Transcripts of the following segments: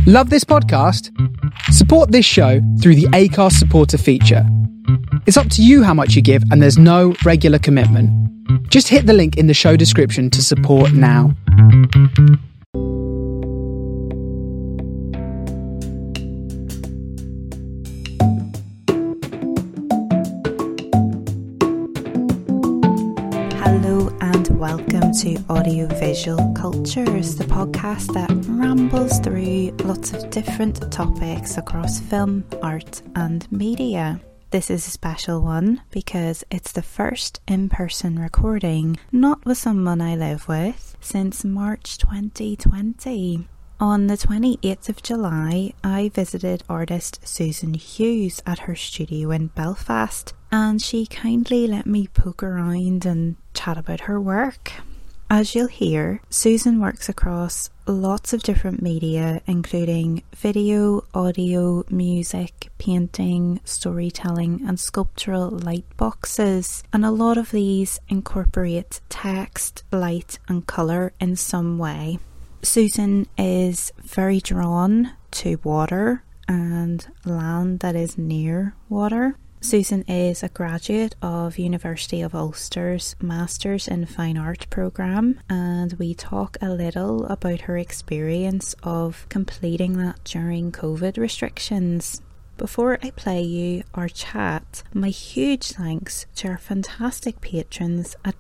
Love this podcast? Support this show through the Acast supporter feature. It's up to you how much you give, and there's no regular commitment. Just hit the link in the show description to support now. Hello and welcome to Audiovisual Cultures, the podcast that rambles through lots of different topics across film, art and media. This is a special one because it's the first in-person recording, not with someone I live with, since March 2020. On the 28th of July, I visited artist Susan Hughes at her studio in Belfast, and she kindly let me poke around and chat about her work. As you'll hear, Susan works across lots of different media, including video, audio, music, painting, storytelling and sculptural light boxes, and a lot of these incorporate text, light and colour in some way. Susan is very drawn to water and land that is near water. Susan is a graduate of University of Ulster's Masters in Fine Art programme, and we talk a little about her experience of completing that during COVID restrictions. Before I play you our chat, my huge thanks to our fantastic patrons at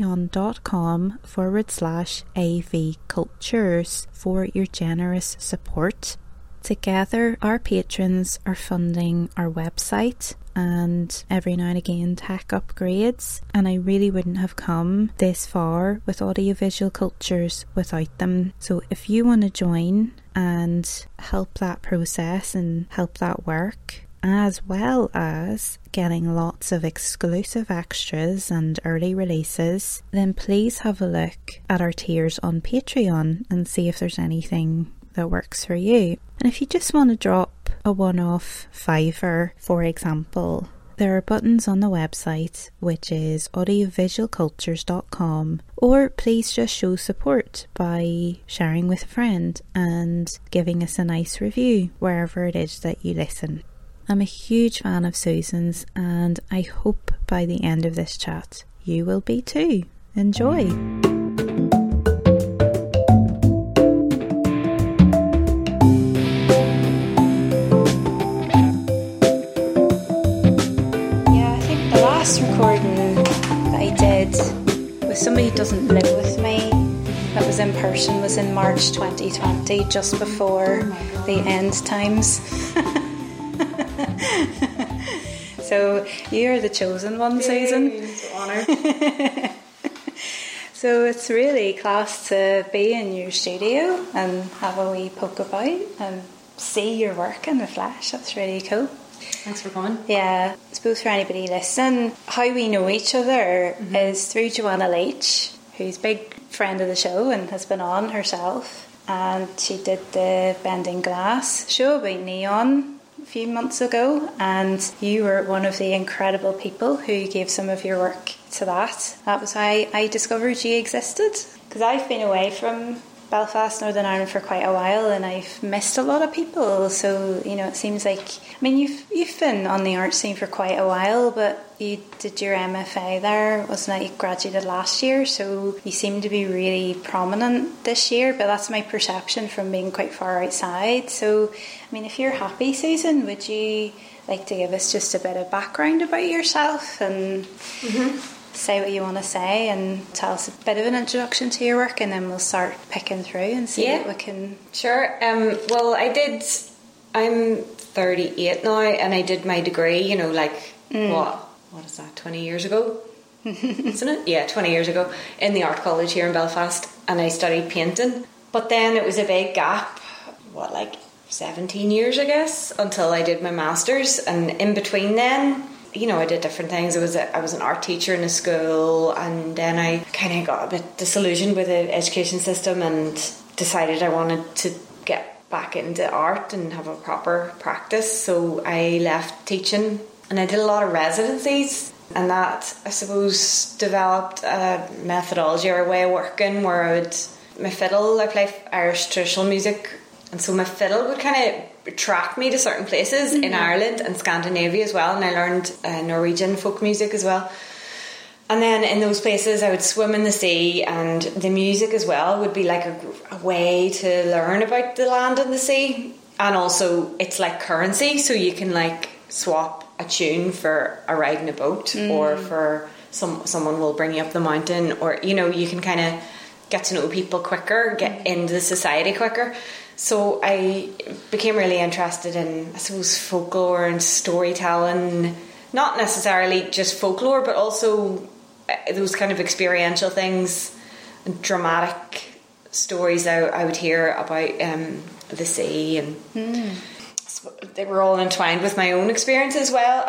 patreon.com/avcultures for your generous support. Together, our patrons are funding our website and every now and again tech upgrades, and I really wouldn't have come this far with Audiovisual Cultures without them. So if you want to join and help that process and help that work, as well as getting lots of exclusive extras and early releases, then please have a look at our tiers on Patreon and see if there's anything that works for you. And if you just want to drop a one-off $5, for example, there are buttons on the website, which is audiovisualcultures.com, or please just show support by sharing with a friend and giving us a nice review wherever it is that you listen. I'm a huge fan of Susan's, and I hope by the end of this chat you will be too. Enjoy! Recording that I did with somebody who doesn't live with me, that was in person, was in March 2020, just before the end times. So you're the chosen one, Susan. It's an honour. So it's really class to be in your studio and have a wee poke about and see your work in the flesh. That's really cool. Thanks for coming. Yeah, I suppose for anybody listening, how we know each other is through Joanna Leach, who's a big friend of the show and has been on herself, and she did the Bending Glass show about neon a few months ago, and you were one of the incredible people who gave some of your work to that. That was how I discovered you existed, because I've been away from Belfast, Northern Ireland for quite a while, and I've missed a lot of people. So, you know, it seems like, I mean, you've been on the art scene for quite a while, but you did your MFA there, wasn't it? You graduated last year, so you seem to be really prominent this year, but that's my perception from being quite far outside. So, I mean, if you're happy, Susan, would you like to give us just a bit of background about yourself and say what you want to say and tell us a bit of an introduction to your work, and then we'll start picking through and see what we can... Sure. Well, I'm 38 now, and I did my degree, you know, like, what is that, 20 years ago? Isn't it? Yeah, 20 years ago, in the art college here in Belfast, and I studied painting. But then it was a big gap, 17 years, I guess, until I did my masters, and in between then, you know, I did different things. I was an art teacher in a school, and then I kind of got a bit disillusioned with the education system and decided I wanted to get back into art and have a proper practice. So I left teaching and I did a lot of residencies, and that, I suppose, developed a methodology or a way of working where my fiddle, I play Irish traditional music, And so my fiddle would kind of attract me to certain places in Ireland and Scandinavia as well. And I learned Norwegian folk music as well. And then in those places I would swim in the sea, and the music as well would be like a way to learn about the land and the sea. And also it's like currency, so you can like swap a tune for a ride in a boat, or for someone will bring you up the mountain, or you can kind of get to know people quicker, get into the society quicker. So I became really interested in, I suppose, folklore and storytelling. Not necessarily just folklore, but also those kind of experiential things and dramatic stories I would hear about the sea, and they were all entwined with my own experiences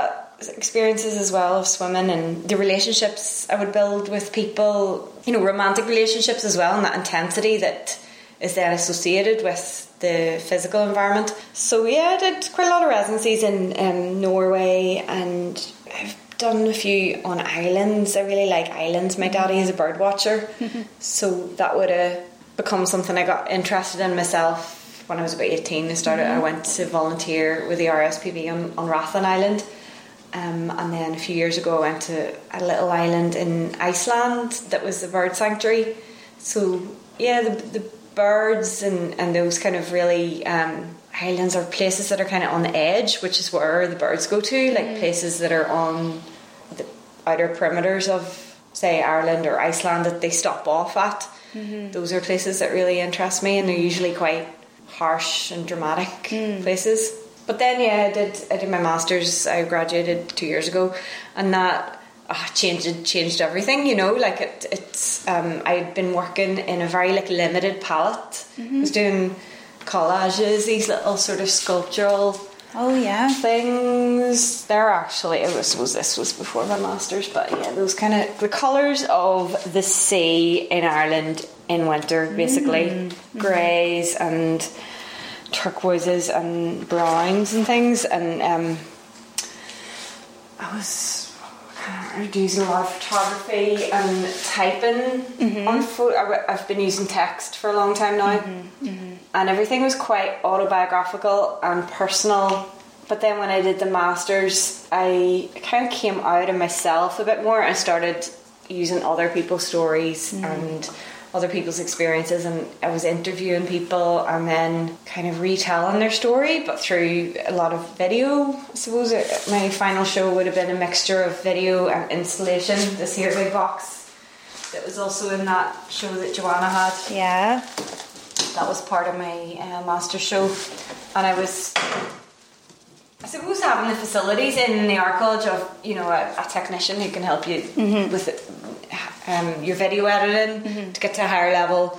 as well of swimming, and the relationships I would build with people, romantic relationships as well, and that intensity that is then associated with the physical environment. So I did quite a lot of residencies in Norway, and I've done a few on islands. I really like islands. My daddy is a bird watcher, so that would have become something I got interested in myself when I was about 18. I went to volunteer with the RSPB on Rathlin Island, and then a few years ago I went to a little island in Iceland that was a bird sanctuary. So the birds and those kind of really islands are places that are kind of on the edge, which is where the birds go to, like places that are on the outer perimeters of, say, Ireland or Iceland, that they stop off at. Those are places that really interest me, and they're usually quite harsh and dramatic places. But then I did my masters. I graduated 2 years ago, and that changed everything. It's I had been working in a very limited palette. I was doing collages, these little sort of sculptural things. This was before my masters, but those kind of the colours of the sea in Ireland in winter, basically greys and turquoises and browns and things, and I was using a lot of photography and typing on photo. I've been using text for a long time now, and everything was quite autobiographical and personal. But then when I did the masters, I kind of came out of myself a bit more and started using other people's stories and other people's experiences, and I was interviewing people and then kind of retelling their story, but through a lot of video. I suppose my final show would have been a mixture of video and installation. This here big box that was also in that show that Joanna had. Yeah, that was part of my master show, and I suppose having the facilities in the Art College of a technician who can help you with it. Your video editing to get to a higher level,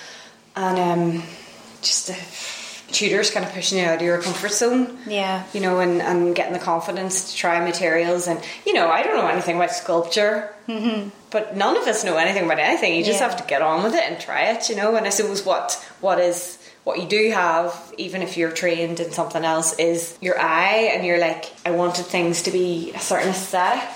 and just the tutors kind of pushing you out of your comfort zone, and getting the confidence to try materials. And I don't know anything about sculpture, but none of us know anything about anything. You just have to get on with it and try it, and I suppose what you do have, even if you're trained in something else, is your eye, and you're like, I wanted things to be a certain aesthetic.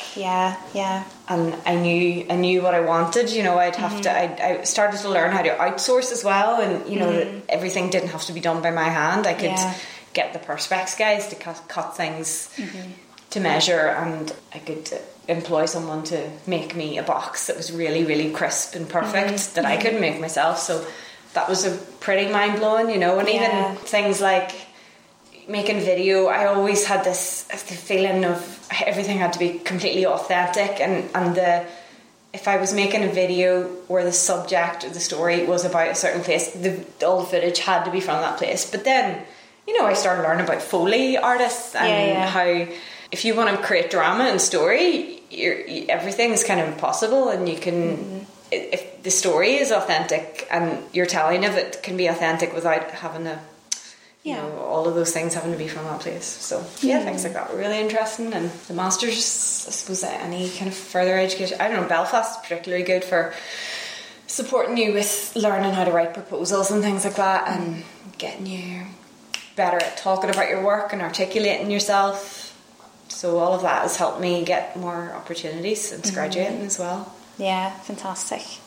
And I knew what I wanted. I'd have to. I started to learn how to outsource as well, and that everything didn't have to be done by my hand. I could get the Perspex guys to cut things to measure, and I could employ someone to make me a box that was really, really crisp and perfect that I couldn't make myself. So that was a pretty mind-blowing, and even things like making video, I always had the feeling of everything had to be completely authentic, and if I was making a video where the subject or the story was about a certain place, all the footage had to be from that place. But then I started learning about Foley artists and how if you want to create drama and story, everything is kind of impossible, and you can if the story is authentic and your telling of it can be authentic without having to all of those things having to be from that place. So things like that were really interesting. And the masters, I suppose, any kind of further education, I don't know, Belfast is particularly good for supporting you with learning how to write proposals and things like that, and getting you better at talking about your work and articulating yourself. So all of that has helped me get more opportunities since graduating as well. Yeah, fantastic.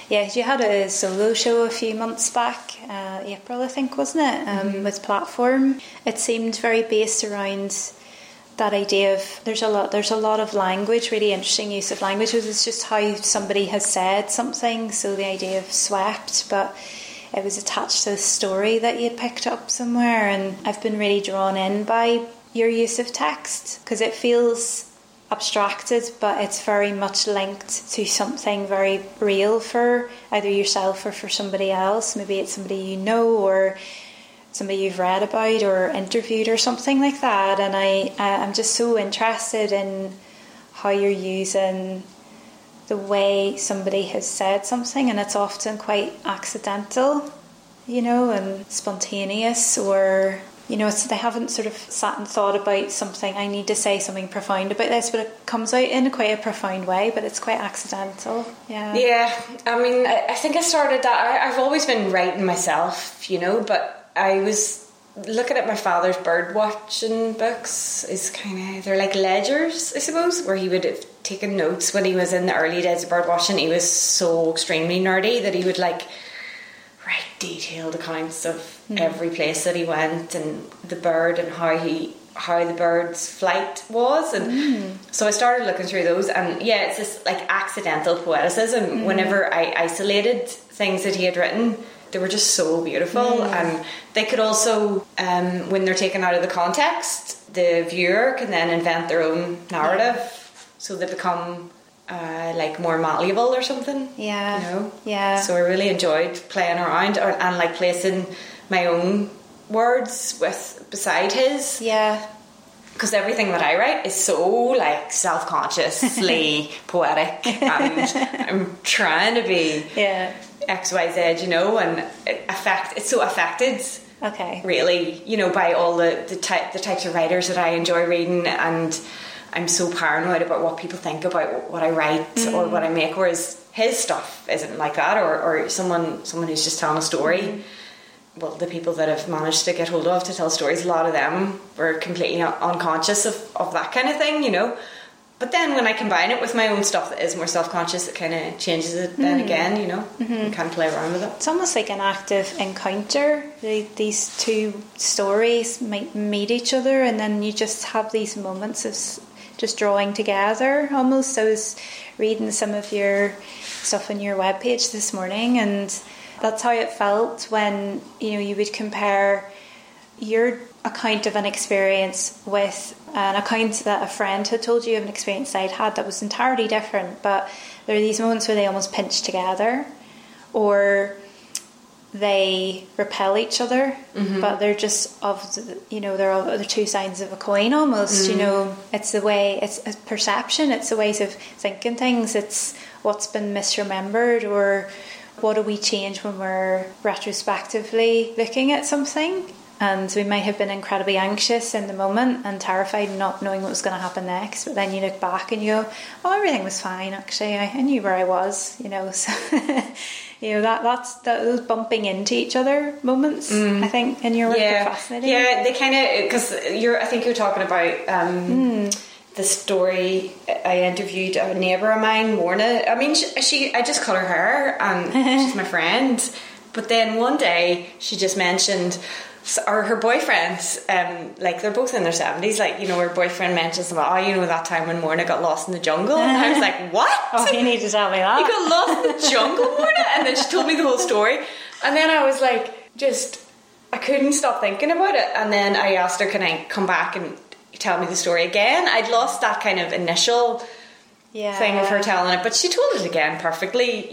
Yeah, you had a solo show a few months back, April I think, wasn't it, with Platform. It seemed very based around that idea of there's a lot of language, really interesting use of language. It's just how somebody has said something, so the idea of swept, but it was attached to the story that you had picked up somewhere, and I've been really drawn in by your use of text because it feels abstracted, but it's very much linked to something very real for either yourself or for somebody else. Maybe it's somebody you know or somebody you've read about or interviewed or something like that. And I'm just so interested in how you're using the way somebody has said something, and it's often quite accidental, and spontaneous, or they haven't sort of sat and thought about something, I need to say something profound about this, but it comes out in quite a profound way, but it's quite accidental. Yeah, I mean, I think I started that, I've always been writing myself, but I was looking at my father's bird watching books. They're like ledgers, I suppose, where he would have taken notes when he was in the early days of bird watching. He was so extremely nerdy that he would write detailed accounts of every place that he went and the bird and how the bird's flight was, and so I started looking through those, and it's this accidental poeticism. Whenever I isolated things that he had written, they were just so beautiful, and they could also, when they're taken out of the context, the viewer can then invent their own narrative, so they become more malleable or something. So I really enjoyed playing around and placing my own words beside his, because everything that I write is so self-consciously poetic, and I'm trying to be XYZ, and it's so affected, really, by all the types of writers that I enjoy reading, and I'm so paranoid about what people think about what I write or what I make, whereas his stuff isn't like that, or someone who's just telling a story. Well, the people that I've managed to get hold of to tell stories, a lot of them were completely unconscious of that kind of thing, But then when I combine it with my own stuff that is more self-conscious, it kind of changes it then again, You can't play around with it. It's almost like an active encounter. These two stories might meet each other, and then you just have these moments of just drawing together almost. I was reading some of your stuff on your webpage this morning, and that's how it felt when you would compare your account of an experience with an account that a friend had told you of an experience they'd had that was entirely different, but there are these moments where they almost pinch together, or they repel each other, but they're just they're two sides of a coin almost. It's the way, it's a perception, it's the ways of thinking things, it's what's been misremembered, or what do we change when we're retrospectively looking at something. And we might have been incredibly anxious in the moment and terrified, not knowing what was going to happen next, but then you look back and you go, oh, everything was fine, actually, I knew where I was, so that's those bumping into each other moments, I think, in your work are fascinating. They kind of, because I think you're talking about the story. I interviewed a neighbour of mine, Morna. I mean, I just cut her hair, and she's my friend, but then one day she just mentioned, or her boyfriend, they're both in their 70s, her boyfriend mentions about, that time when Morna got lost in the jungle, and I was like, what? Oh, you need to tell me that. You got lost in the jungle, Morna? And then she told me the whole story, and then I was I couldn't stop thinking about it, and then I asked her, can I come back and tell me the story again? I'd lost that kind of initial thing of her telling it, but she told it again perfectly,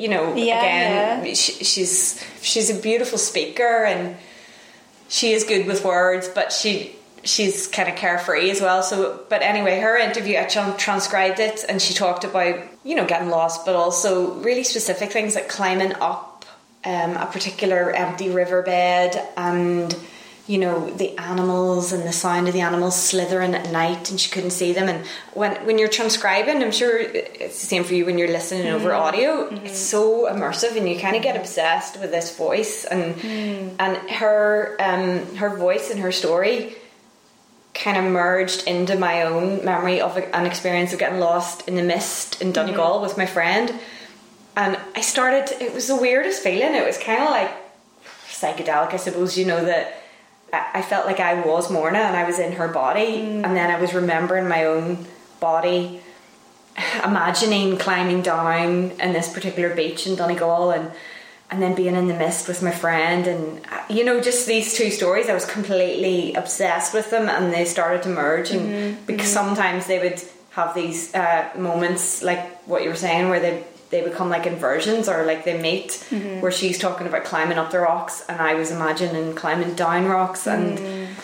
she's a beautiful speaker, and she is good with words, but she's kind of carefree as well. So, but anyway, her interview, I transcribed it, and she talked about, getting lost, but also really specific things like climbing up a particular empty riverbed, and the animals and the sound of the animals slithering at night, and she couldn't see them. And when you're transcribing, I'm sure it's the same for you when you're listening over audio, it's so immersive, and you kind of get obsessed with this voice, and her voice and her story kind of merged into my own memory of an experience of getting lost in the mist in Donegal with my friend. And it was the weirdest feeling. It was kind of like psychedelic, I suppose, you know, that I felt like I was Morna and I was in her body, and then I was remembering my own body, imagining climbing down in this particular beach in Donegal, and then being in the mist with my friend, and you know, just these two stories, I was completely obsessed with them, and they started to merge, and because sometimes they would have these moments like what you were saying, where they become like inversions, or like they meet, where she's talking about climbing up the rocks and I was imagining climbing down rocks, and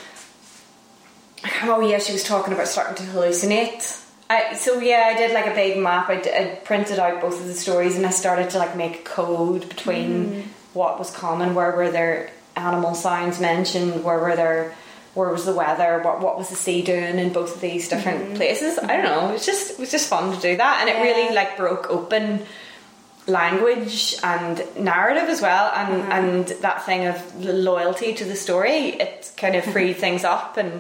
she was talking about starting to hallucinate. I did like a big map. I printed out both of the stories, and I started to like make a code between what was common, where were there animal sounds mentioned, where was the weather, what was the sea doing in both of these different places. I don't know, it was just fun to do that, and it really like broke open language and narrative as well, and that thing of loyalty to the story. It kind of freed things up, and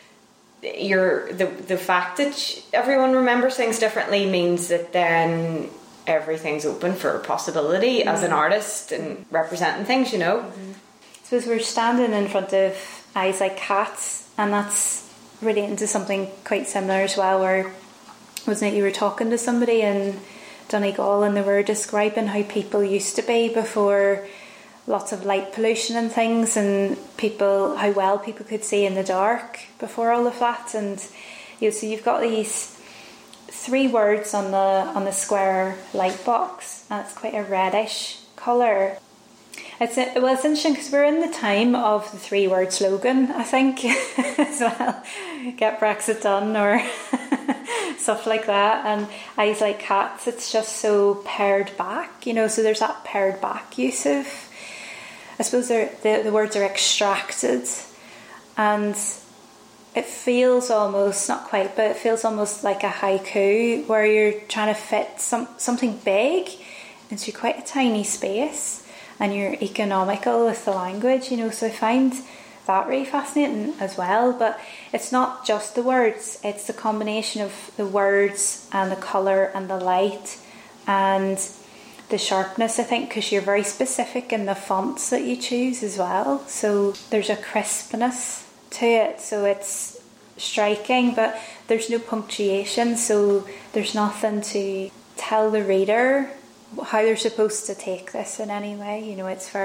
the fact that everyone remembers things differently means that then everything's open for possibility as an artist and representing things, you know. I suppose we're standing in front of Eyes Like Cats, and that's relating to something quite similar as well, where, wasn't it, you were talking to somebody in Donegal and they were describing how people used to be before lots of light pollution and things, and how well people could see in the dark before all of that. And so you've got these 3 words on the square light box, and it's quite a reddish colour. It's interesting because we're in the time of the 3-word slogan, I think, as well. Get Brexit done, or stuff like that. And Eyes Like Cats, it's just so pared back, you know. So there's that pared back use of, I suppose the words are extracted, and it feels almost, not quite, but it feels almost like a haiku, where you're trying to fit something big into quite a tiny space, and you're economical with the language, you know. So I find that really fascinating as well. But it's not just the words, it's the combination of the words and the colour and the light and the sharpness, I think, because you're very specific in the fonts that you choose as well. So there's a crispness to it, so it's striking, but there's no punctuation, so there's nothing to tell the reader how they're supposed to take this in any way. You know, it's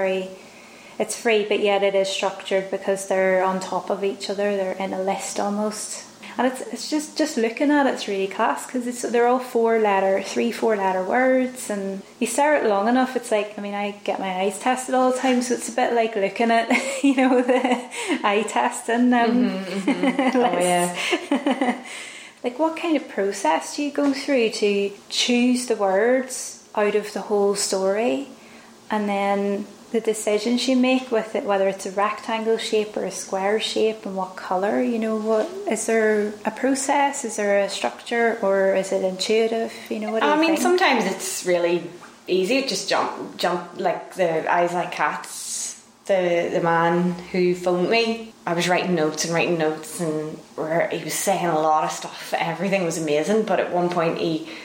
free, but yet it is structured because they're on top of each other. They're in a list almost, and it's just looking at it's really class, because they're all 4-letter words, and you stare at it long enough, it's like, I mean, I get my eyes tested all the time, so it's a bit like looking at, you know, the eye testing list. Oh yeah. Like, what kind of process do you go through to choose the words out of the whole story, and then the decisions you make with it, whether it's a rectangle shape or a square shape, and what colour, you know, what is there a process, is there a structure, or is it intuitive, you know? What do you think? Sometimes it's really easy, just jump like the Eyes Like Cats. The man who phoned me, I was writing notes, and where he was saying a lot of stuff, everything was amazing, but at one point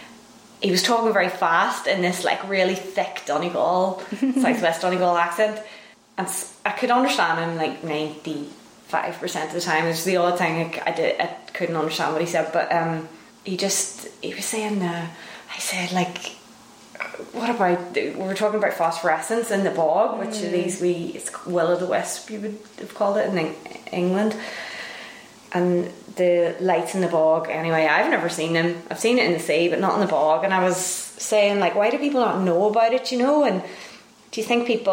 he was talking very fast in this like really thick Donegal, southwest Donegal accent, and I could understand him like 95% of the time. It was the odd thing I couldn't understand what he said, but he was saying, I said, like, what about, we were talking about phosphorescence in the bog, which are these it's will-o'-the-wisp, you would have called it in England, and the lights in the bog. Anyway, I've never seen them. I've seen it in the sea, but not in the bog. And I was saying, like, why do people not know about it, you know? And do you think it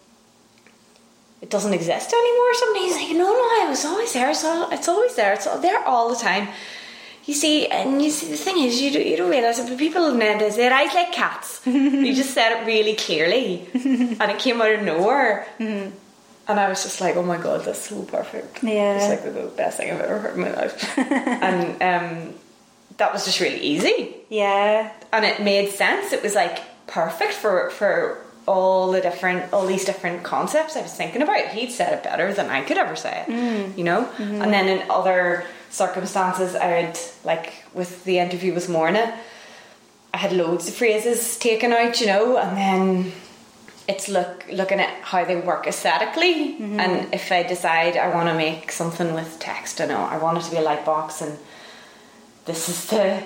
doesn't exist anymore or something? He's like, no, it was always there. It's always there. It's there all the time. You see, the thing is, you don't realise it, but people nowadays, their eyes like cats. You just said it really clearly, and it came out of nowhere. And I was just like, oh my god, that's so perfect. Yeah. It's like the best thing I've ever heard in my life. And that was just really easy. Yeah. And it made sense. It was like perfect for all these different concepts I was thinking about. He'd said it better than I could ever say it, you know? Mm-hmm. And then in other circumstances, I would, like with the interview with Morna, I had loads of phrases taken out, you know, and then it's looking at how they work aesthetically. And if I decide I want to make something with text, I know I want it to be a light box, and this is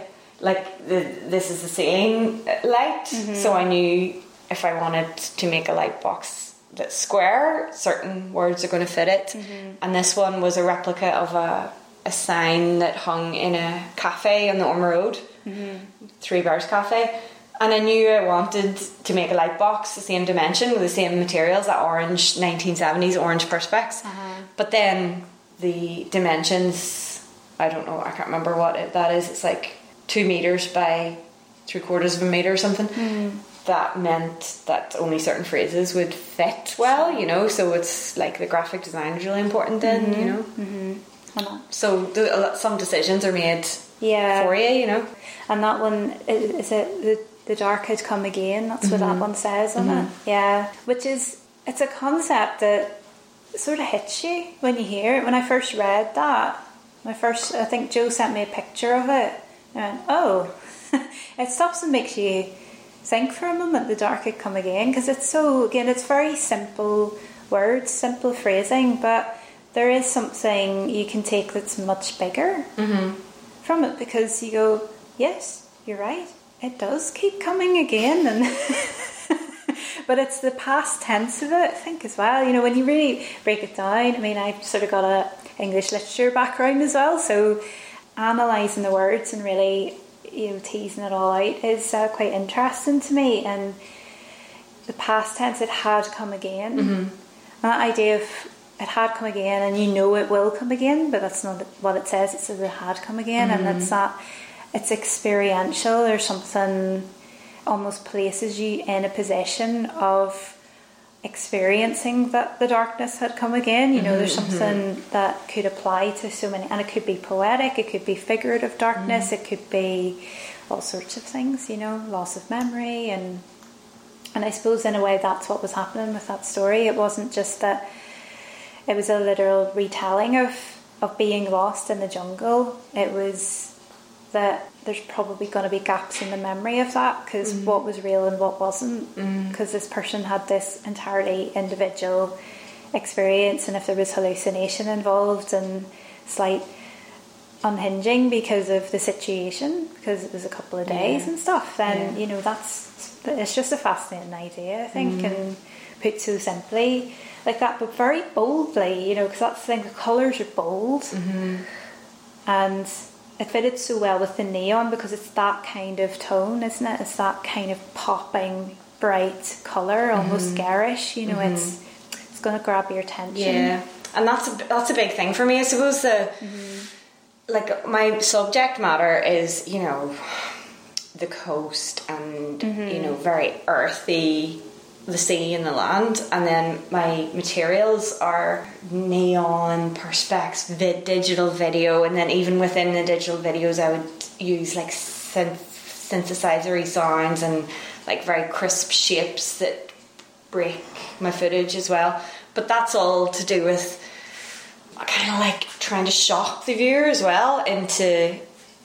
this is the ceiling light. So I knew if I wanted to make a light box that's square, certain words are going to fit it. And this one was a replica of a sign that hung in a cafe on the Ormer Road, Three Bears Cafe. And I knew I wanted to make a light box the same dimension with the same materials, that orange 1970s orange perspex. But then the dimensions, I don't know, I can't remember what that is. It's like 2 meters by 3/4 of a meter or something. That meant that only certain phrases would fit well, you know. So it's like the graphic design is really important then, you know. So some decisions are made for you, you know. And that one, is it the dark had come again? That's what that one says on it. Yeah, which is, it's a concept that sort of hits you when you hear it. When I first read that, I think Joe sent me a picture of it, and it stops and makes you think for a moment. The dark had come again, because it's it's very simple words, simple phrasing, but there is something you can take that's much bigger from it, because you go, yes, you're right, it does keep coming again. And but it's the past tense of it, I think, as well. You know, when you really break it down, I mean, I've sort of got a English literature background as well, so analysing the words and really, you know, teasing it all out is quite interesting to me. And the past tense, it had come again. And that idea of it had come again, and you know it will come again, but that's not what it says. It says it had come again, and it's that, it's experiential. There's something almost places you in a position of experiencing that the darkness had come again. You know, there's something that could apply to so many, and it could be poetic, it could be figurative darkness, it could be all sorts of things, you know, loss of memory, and I suppose in a way that's what was happening with that story. It wasn't just that it was a literal retelling of being lost in the jungle. It was that there's probably going to be gaps in the memory of that, because what was real and what wasn't, because this person had this entirely individual experience, and if there was hallucination involved and slight unhinging because of the situation, because it was a couple of days and stuff, then you know, it's just a fascinating idea, I think, and put so simply like that, but very boldly, you know, because that's the thing, the colours are bold, and it fitted so well with the neon, because it's that kind of tone, isn't it? It's that kind of popping, bright colour, almost garish, you know. It's going to grab your attention. Yeah, and that's a big thing for me, I suppose. Like, my subject matter is, you know, the coast and, you know, very earthy, the sea and the land, and then my materials are neon, perspex, digital video, and then even within the digital videos I would use like synthesizery sounds and like very crisp shapes that break my footage as well. But that's all to do with kind of like trying to shock the viewer as well into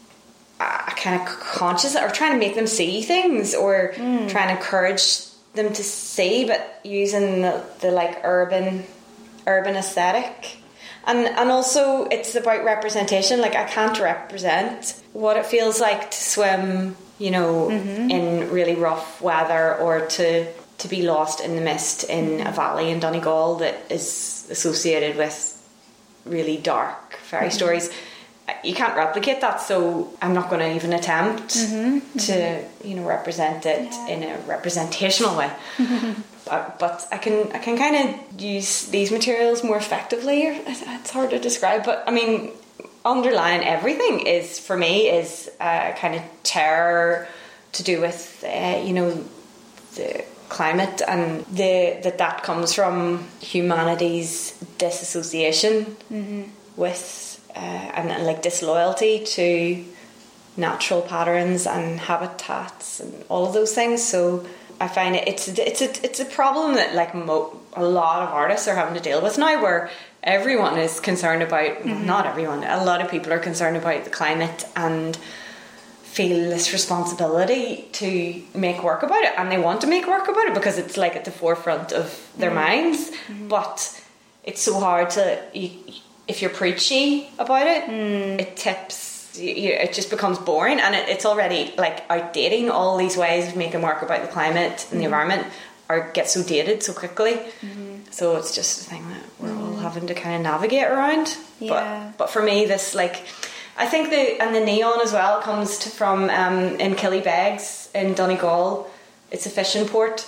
a kind of conscious, or trying to make them see things, or trying to encourage them to see, but using the like urban aesthetic, and also it's about representation. Like, I can't represent what it feels like to swim, you know, in really rough weather, or to be lost in the mist in a valley in Donegal that is associated with really dark fairy stories. You can't replicate that, so I'm not going to even attempt to, you know, represent it in a representational way. But I can kind of use these materials more effectively. It's hard to describe, but I mean, underlying everything is, for me, is kind of terror to do with you know, the climate, and that comes from humanity's disassociation with and like disloyalty to natural patterns and habitats and all of those things. So I find it's a problem that like a lot of artists are having to deal with now, where everyone is concerned about, not everyone, a lot of people are concerned about the climate and feel this responsibility to make work about it, and they want to make work about it because it's like at the forefront of their minds. But it's so hard to, if you're preachy about it, it tips, it just becomes boring, and it's already like outdating. All these ways of making work about the climate and the environment get so dated so quickly. So it's just a thing that we're all having to kind of navigate around. But for me, this, like, I think the neon as well comes from in Killybegs in Donegal. It's a fishing port.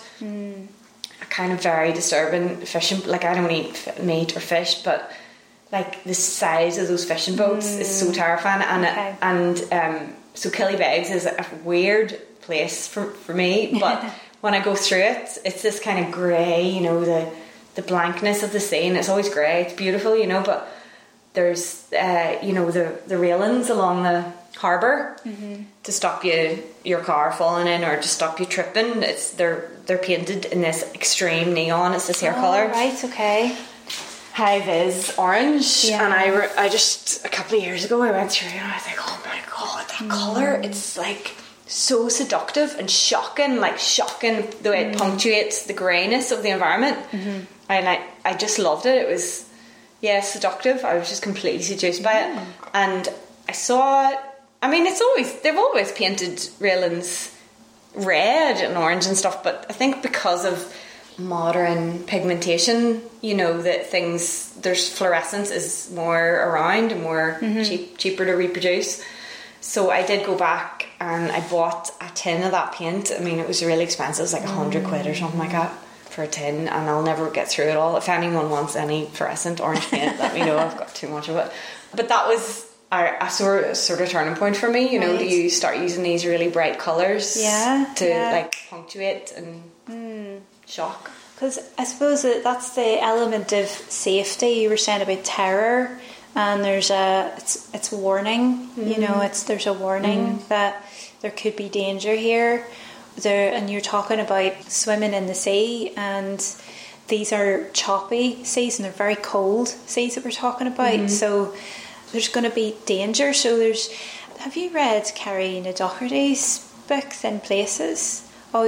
A kind of very disturbing fishing. Like, I don't eat meat or fish, but like the size of those fishing boats is so terrifying. And so Killybegs is a weird place for me, but when I go through it, it's this kind of grey, you know, the blankness of the sea, and it's always grey. It's beautiful, you know, but there's you know, the railings along the harbour to stop your car falling in or to stop you tripping. They're painted in this extreme neon. It's this hair colour. Right, okay. High vis orange, and I just a couple of years ago I went through and I was like, oh my god, that colour! It's like so seductive and shocking the way it punctuates the greyness of the environment. And I just loved it. It was seductive. I was just completely seduced by it, and I saw it. I mean, they've always painted railings red and orange and stuff, but I think because of modern pigmentation, you know, that there's fluorescence is more around and more cheaper to reproduce. So I did go back and I bought a tin of that paint. I mean, it was really expensive. It was like £100 or something like that for a tin, and I'll never get through it all. If anyone wants any fluorescent orange paint, let me know. I've got too much of it. But that was a sort of turning point for me, you know, that you start using these really bright colours to like punctuate and shock. Because I suppose that's the element of safety. You were saying about terror, and there's it's warning. You know, there's a warning that there could be danger here. And you're talking about swimming in the sea, and these are choppy seas and they're very cold seas that we're talking about. So there's going to be danger. So have you read Karina Doherty's book Thin Places? Oh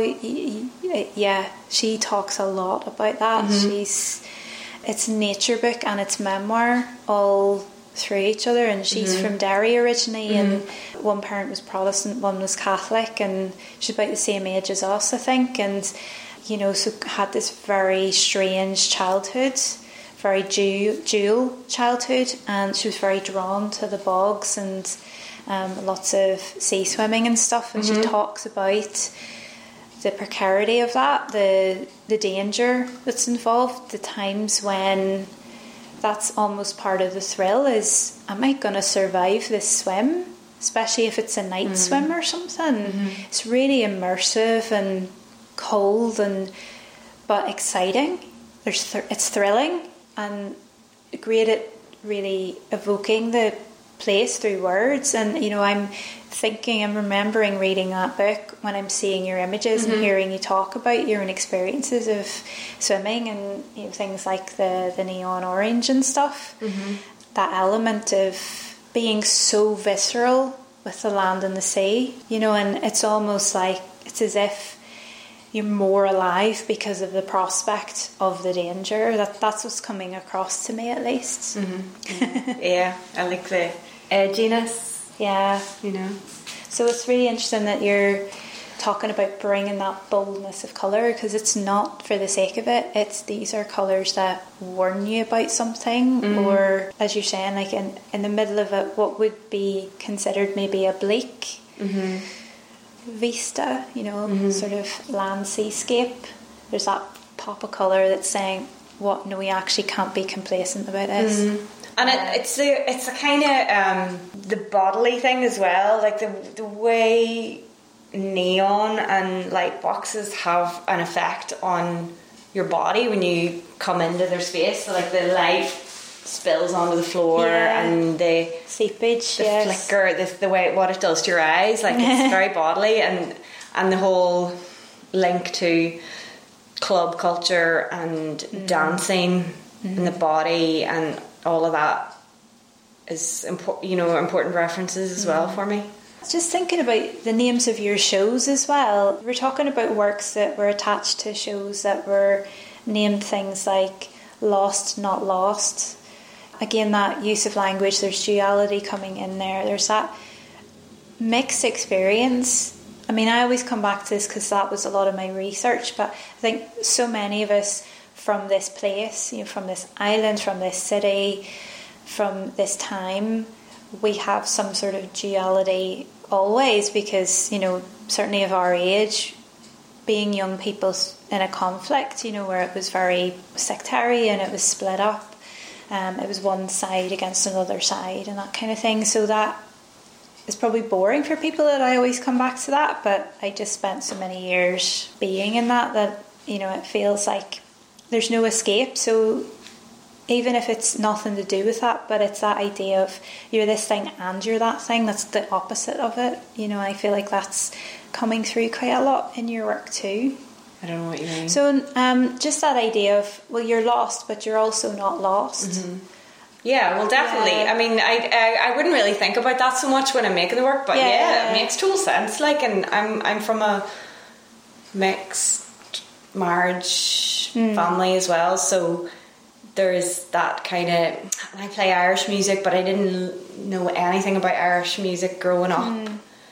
yeah, she talks a lot about that. It's a nature book and it's memoir all through each other, and she's from Derry originally, and one parent was Protestant, one was Catholic, and she's about the same age as us, I think, and you know, so had this very strange childhood, very dual childhood, and she was very drawn to the bogs and lots of sea swimming and stuff, and she talks about the precarity of that, the danger that's involved, the times when that's almost part of the thrill is, am I going to survive this swim? Especially if it's a night swim or something. It's really immersive and cold but exciting. It's thrilling and great at really evoking the place through words. And you know, I'm remembering reading that book when I'm seeing your images and hearing you talk about your own experiences of swimming, and you know, things like the neon orange and stuff. That element of being so visceral with the land and the sea, you know, and it's almost like it's as if you're more alive because of the prospect of the danger. That's what's coming across to me, at least. Yeah, I like the edginess. Yeah, you know. So it's really interesting that you're talking about bringing that boldness of colour, because it's not for the sake of it. These are colours that warn you about something, or as you're saying, like in the middle of what would be considered maybe a bleak vista, you know, sort of land seascape. There's that pop of colour that's saying, "What? No, we actually can't be complacent about this." And it's a kind of the bodily thing as well, like the way neon and light boxes have an effect on your body when you come into their space. So like the light spills onto the floor and the seepage, the flicker, the way what it does to your eyes, like it's very bodily, and the whole link to club culture and dancing and the body and all of that is important references as well for me. Just thinking about the names of your shows as well. We're talking about works that were attached to shows that were named things like Lost, Not Lost. Again, that use of language, there's duality coming in there. There's that mixed experience. I mean, I always come back to this because that was a lot of my research, but I think so many of us from this place, from this island, from this city, from this time, we have some sort of duality always, because certainly of our age, being young people in a conflict, where it was very sectarian, it was split up, it was one side against another side and that kind of thing. So that is probably boring for people, that I always come back to that, but I just spent so many years being in that it feels like there's no escape. So even if it's nothing to do with that, but it's that idea of you're this thing and you're that thing, that's the opposite of it. I feel like that's coming through quite a lot in your work too. I don't know what you mean. So just that idea of, well, you're lost, but you're also not lost. Mm-hmm. Yeah, well, definitely. Yeah. I mean, I wouldn't really think about that so much when I'm making the work, but yeah, it makes total sense. Like, and I'm from a mixed marriage family as well, so there is that kind of, and I play Irish music, but I didn't know anything about Irish music growing up.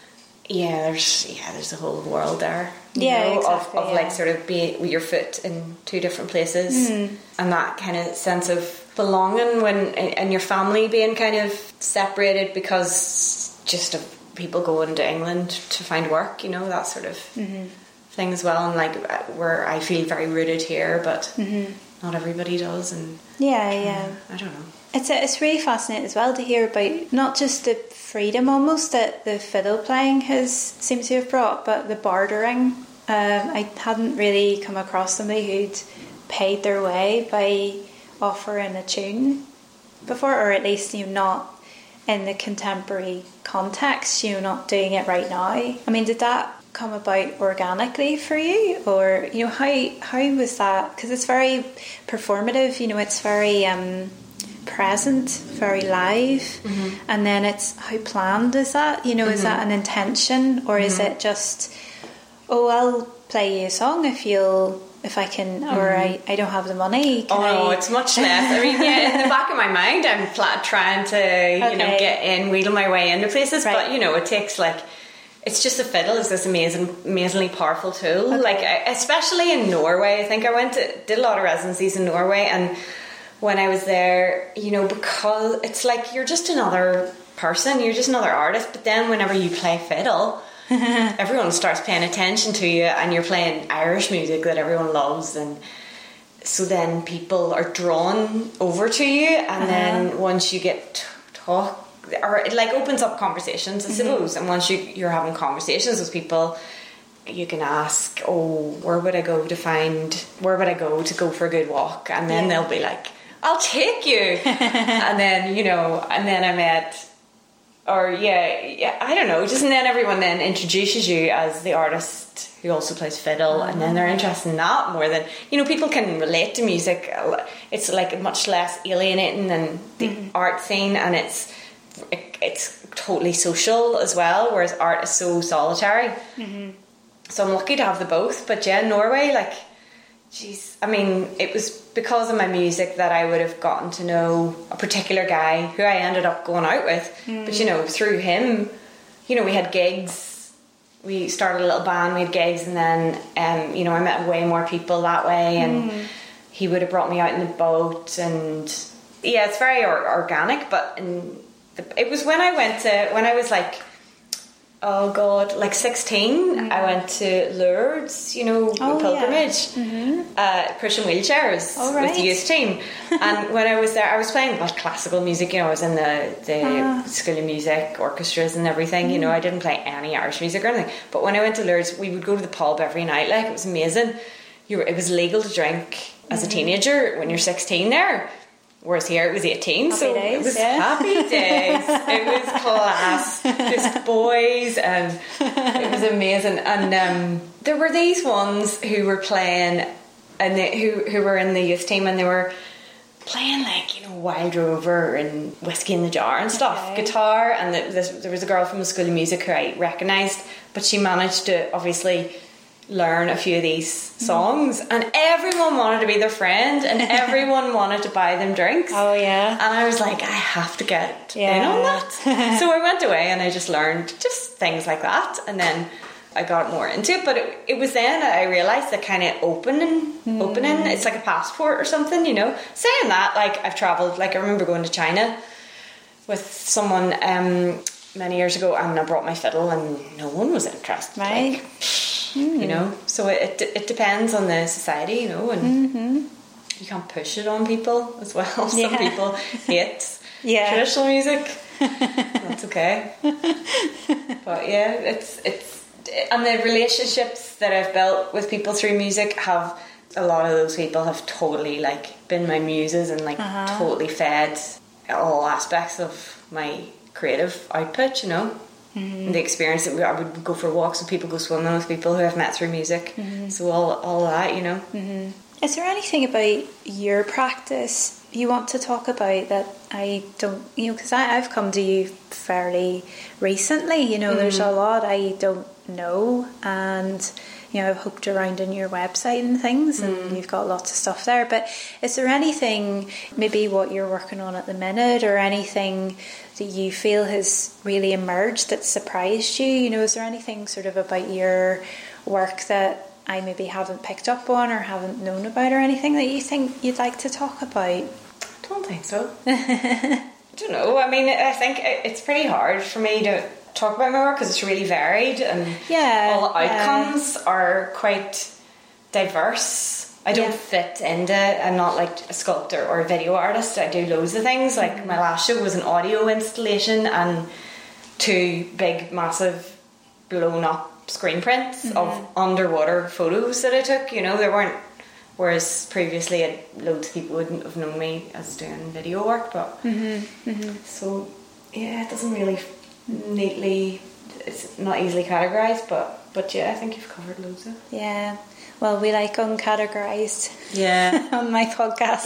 There's a whole world there, exactly, of like sort of being with your foot in two different places, and that kind of sense of belonging and your family being kind of separated because just of people going to England to find work, that sort of thing as well, and like where I feel very rooted here, but not everybody does, and I don't know. It's really fascinating as well to hear about not just the freedom almost that the fiddle playing seems to have brought, but the bartering. I hadn't really come across somebody who'd paid their way by offering a tune before, or at least not in the contemporary context, not doing it right now. I mean, did that come about organically for you, or how was that? Because it's very performative, it's very present, very live, and then it's how planned is that? Is that an intention, or is it just, I'll play you a song if I can, or I don't have the money. No, it's much less. I mean, in the back of my mind, I'm trying to get in, wheedle my way into places, right. But it takes it's just a fiddle is this amazingly powerful tool. Okay. Like, especially in Norway, I think I did a lot of residencies in Norway, and when I was there, because it's like you're just another person, you're just another artist, but then whenever you play fiddle, everyone starts paying attention to you, and you're playing Irish music that everyone loves, and so then people are drawn over to you, and then once you get talk, or it opens up conversations, I suppose, and once you're having conversations with people, you can ask, where would I go to go for a good walk, and then they'll be like, I'll take you. And then and then I met, I don't know, just, and then everyone then introduces you as the artist who also plays fiddle, and then they're interested in that more than, people can relate to music. It's much less alienating than the art scene, and it's totally social as well, whereas art is so solitary. So I'm lucky to have the both. But Norway, I mean, it was because of my music that I would have gotten to know a particular guy who I ended up going out with. But through him, we had gigs, we started a little band, we had gigs, and then I met way more people that way, and he would have brought me out in the boat, and it's very organic. But it was when I was 16, I went to Lourdes, a pilgrimage, pushing wheelchairs with the youth team. And when I was there, I was playing classical music, I was in the School of Music orchestras and everything, I didn't play any Irish music or anything. But when I went to Lourdes, we would go to the pub every night, it was amazing. It was legal to drink as a teenager when you're 16 there. Whereas here it was 18, happy so days, it was happy days. It was class, just boys, and it was amazing. And there were these ones who were playing, and who were in the youth team, and they were playing like, you know, Wild Rover and Whiskey in the Jar and stuff, guitar, and there was a girl from the School of Music who I recognised, but she managed to obviously learn a few of these songs, and everyone wanted to be their friend, and everyone wanted to buy them drinks. Oh yeah. And I was like, I have to get in on that. So I went away and I just learned just things like that, and then I got more into it. But it was then that I realised that kind of opening, it's like a passport or something, you know. Saying that, like, I've travelled, like I remember going to China with someone many years ago, and I brought my fiddle and no one was interested. Right. Like, you know, so it depends on the society, you know, and you can't push it on people as well. Some people hate traditional music. That's okay. But yeah, it's and the relationships that I've built with people through music, have a lot of those people have totally like been my muses and like totally fed all aspects of my creative output, you know. And the experience that I would go for walks with people, go swimming with people who I've met through music. So all that, you know. Is there anything about your practice you want to talk about that I don't, you know, because I've come to you fairly recently, you know, there's a lot I don't know, and you know, I've hooked around on your website and things, and you've got lots of stuff there, but is there anything, maybe what you're working on at the minute, or anything that you feel has really emerged that surprised you? You know, is there anything sort of about your work that I maybe haven't picked up on or haven't known about, or anything that you think you'd like to talk about? I don't think so. I don't know. I mean, I think it's pretty hard for me to talk about my work because it's really varied, and all the outcomes are quite diverse. I don't fit into, I'm not like a sculptor or a video artist. I do loads of things. Like my last show was an audio installation and 2 big massive blown up screen prints of underwater photos that I took. You know, there weren't, whereas previously loads of people wouldn't have known me as doing video work, but so yeah, it doesn't really neatly, it's not easily categorised, but yeah, I think you've covered loads of. Yeah, well, we like uncategorised on my podcast.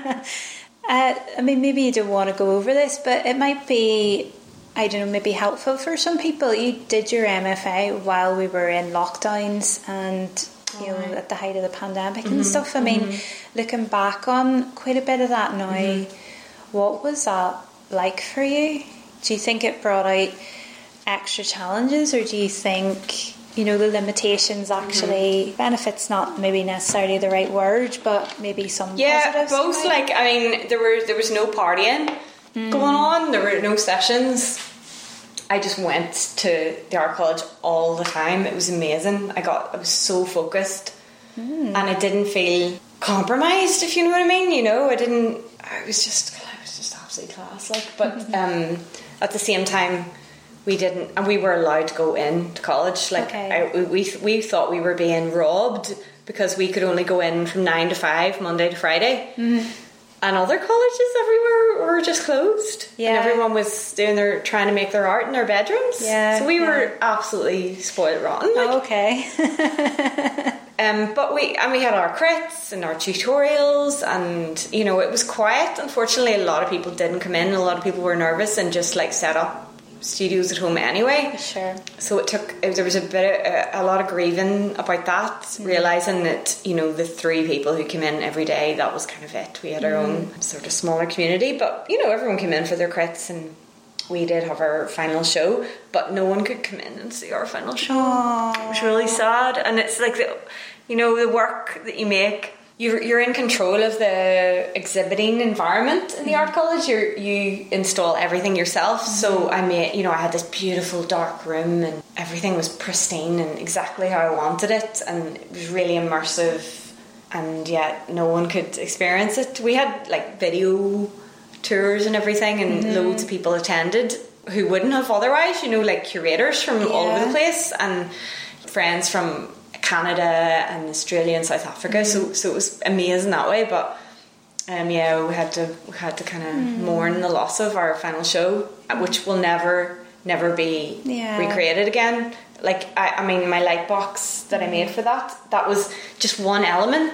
I mean, maybe you don't want to go over this, but it might be, I don't know, maybe helpful for some people. You did your MFA while we were in lockdowns and you know, at the height of the pandemic and stuff. I mean, looking back on quite a bit of that now, what was that like for you? Do you think it brought out extra challenges, or do you think, you know, the limitations actually, benefits not maybe necessarily the right word, but maybe some positives? Both. Like, I mean, there was no partying going on, there were no sessions. I just went to the art college all the time. It was amazing. I was so focused, and I didn't feel compromised, if you know what I mean. You know, I was just absolutely class. Like, but at the same time, we didn't, and we were allowed to go in to college. Like, we thought we were being robbed because we could only go in from 9 to 5 Monday to Friday. And other colleges everywhere were just closed. And everyone was trying to make their art in their bedrooms. So we were absolutely spoiled rotten. Like. But we had our crits and our tutorials, and you know, it was quiet. Unfortunately, a lot of people didn't come in. A lot of people were nervous and just like set up studios at home anyway. So there was a lot of grieving about that, realising that, you know, the 3 people who came in every day, that was kind of it. We had our own sort of smaller community, but you know, everyone came in for their crits, and we did have our final show, but no one could come in and see our final show. It was really sad. And it's like, the work that you make, you're in control of the exhibiting environment in the art college. You install everything yourself. So I had this beautiful dark room, and everything was pristine and exactly how I wanted it, and it was really immersive, and yet no one could experience it. We had like video tours and everything, and loads of people attended who wouldn't have otherwise, you know, like curators from all over the place, and friends from Canada and Australia and South Africa. So it was amazing that way. But we had to kind of mourn the loss of our final show, which will never be recreated again. Like, I mean, my light box that I made for that was just one element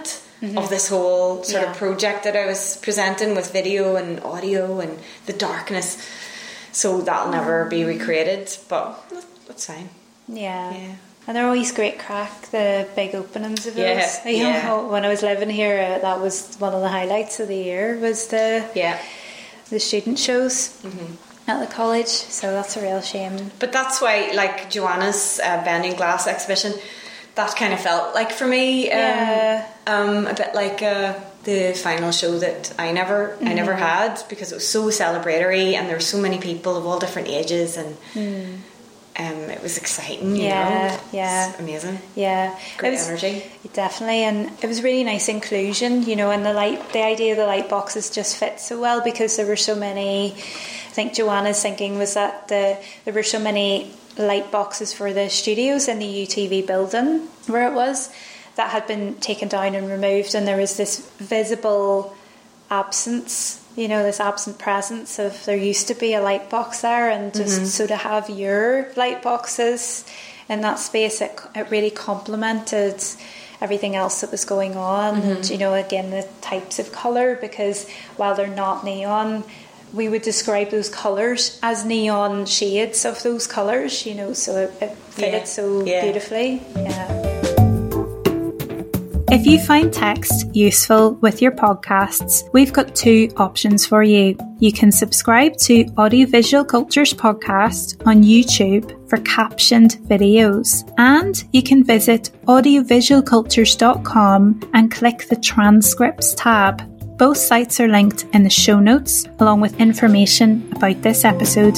of this whole sort of project that I was presenting with video and audio and the darkness. So that'll never be recreated, but that's fine. Yeah. And they're always great crack, the big openings of those. When I was living here, that was one of the highlights of the year, was the student shows at the college. So that's a real shame. But that's why, like Joanna's Bending Glass exhibition, that kind of felt like for me a bit like the final show that I never had, because it was so celebratory and there were so many people of all different ages, and it was exciting, you know. It's amazing. Great energy. Definitely, and it was really nice inclusion, you know, and the idea of the light boxes just fit so well, because there were so many. I think Joanna's thinking was that there were so many light boxes for the studios in the UTV building where it was that had been taken down and removed, and there was this visible absence, you know, this absent presence of there used to be a light box there, and just so to have your light boxes in that space, it really complemented everything else that was going on. And, you know, again, the types of colour, because while they're not neon, we would describe those colours as neon shades of those colours, you know, so it fitted so beautifully. If you find text useful with your podcasts, we've got 2 options for you. You can subscribe to Audiovisual Cultures Podcast on YouTube for captioned videos, and you can visit audiovisualcultures.com and click the transcripts tab. Both sites are linked in the show notes, along with information about this episode.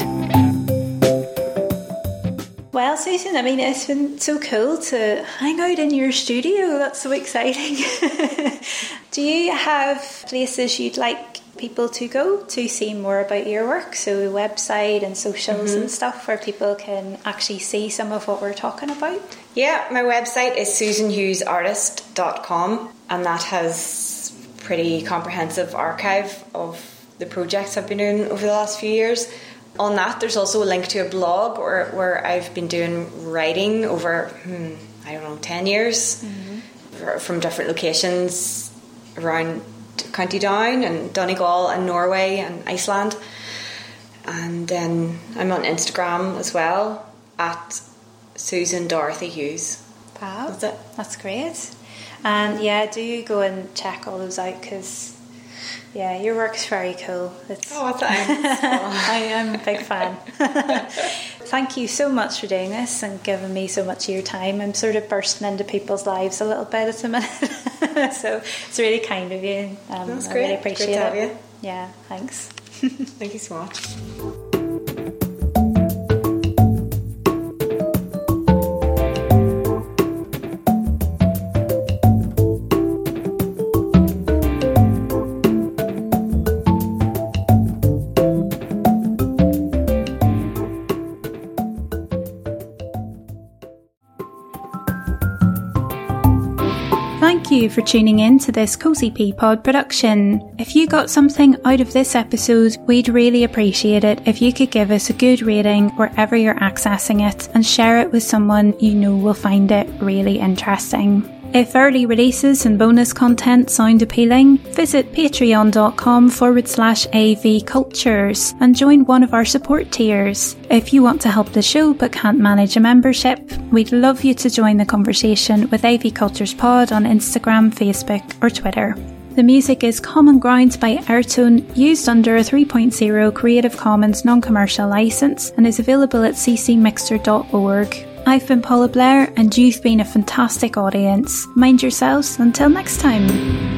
Well, Susan, I mean, it's been so cool to hang out in your studio. That's so exciting. Do you have places you'd like people to go to see more about your work? So a website and socials and stuff where people can actually see some of what we're talking about? Yeah, my website is susanhughesartist.com, and that has pretty comprehensive archive of the projects I've been doing over the last few years. On that, there's also a link to a blog where I've been doing writing over, 10 years from different locations around County Down and Donegal and Norway and Iceland. And then I'm on Instagram as well at Susan Dorothy Hughes. Wow, that's it. That's great. And do go and check all those out, because your work's very cool. Thanks. I am a big fan. Thank you so much for doing this and giving me so much of your time. I'm sort of bursting into people's lives a little bit at the minute. So it's really kind of you. That's I great. really appreciate Great to have it. you. Yeah, thanks. Thank you so much. Thank you for tuning in to this Cozy Pea Pod production. If you got something out of this episode, we'd really appreciate it if you could give us a good rating wherever you're accessing it and share it with someone you know will find it really interesting. If early releases and bonus content sound appealing, visit patreon.com/AV Cultures and join one of our support tiers. If you want to help the show but can't manage a membership, we'd love you to join the conversation with AV Cultures Pod on Instagram, Facebook or Twitter. The music is Common Ground by Airtone, used under a 3.0 Creative Commons non-commercial licence, and is available at ccmixter.org. I've been Paula Blair, and you've been a fantastic audience. Mind yourselves until next time.